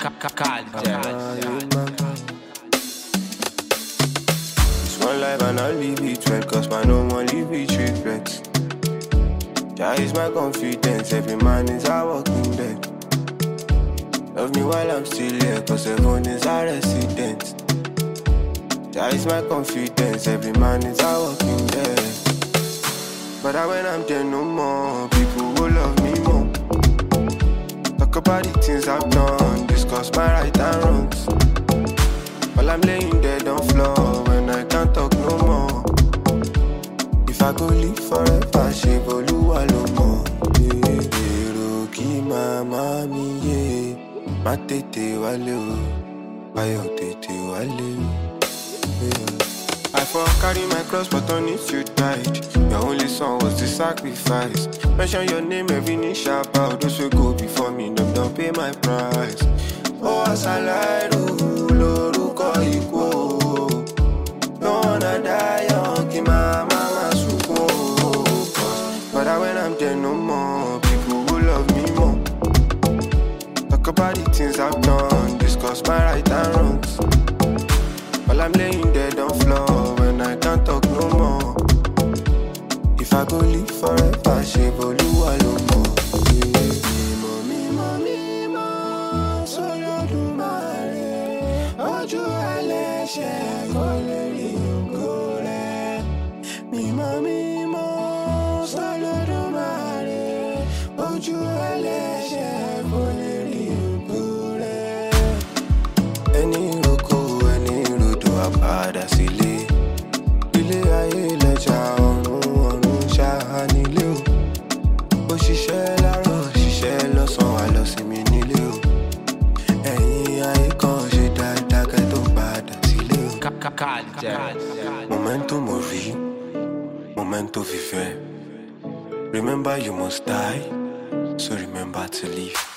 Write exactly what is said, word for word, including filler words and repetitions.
It's one life and I'll leave it well, cause man no one leave it regrets. Jah is my confidence, every man is a walking dead. Love me while I'm still here, cause everyone is a resident. Jah is my confidence, every man is a walking dead. But I, when I'm there no more, people will love me more. Talk about the things I've done, discuss my right and wrongs. While I'm laying dead on floor, when I can't talk no more. If I go live forever, she go Oluwa lo mo. Ero ki mama mi ye, ma tete wale o, ayo tete wale o. I for carry my cross, but on it you died. Your only son was the sacrifice. Mention your name, every knee shall bow. Those who go before me, no, don't pay my price. Oh, as I lie, loruko iko. Don't wanna die young, ki my mama suko. But I, when I'm there no more, people will love me more. Talk about the things I've done, discuss my right and wrongs. While I'm laying dead on floor, when I can't talk no more. If I go live forever, she go Oluwa lo mo. Mimo, mimo, mimo, solo dumare. Ojú ẹlẹ́ṣẹ̀ kò lè rí ògo rẹ̀. Mimo, mimo, solo dumare. Ojú ẹlẹ́ṣẹ̀ kò lè rí ògo rẹ̀. Ẹni padà sílé, ilé ayé lẹ́jà ọ̀run ọ̀run ṣáá nílé o. Ó ṣiṣẹ́ láàárọ̀ ṣiṣẹ́ lọ́sàn wá lọ sí mi nílé o. Ẹ̀yin ayé kan ṣe dáadáa kẹ́ tó padà sílé o. Momento mori, momento viver. Remember you must die, so remember to live.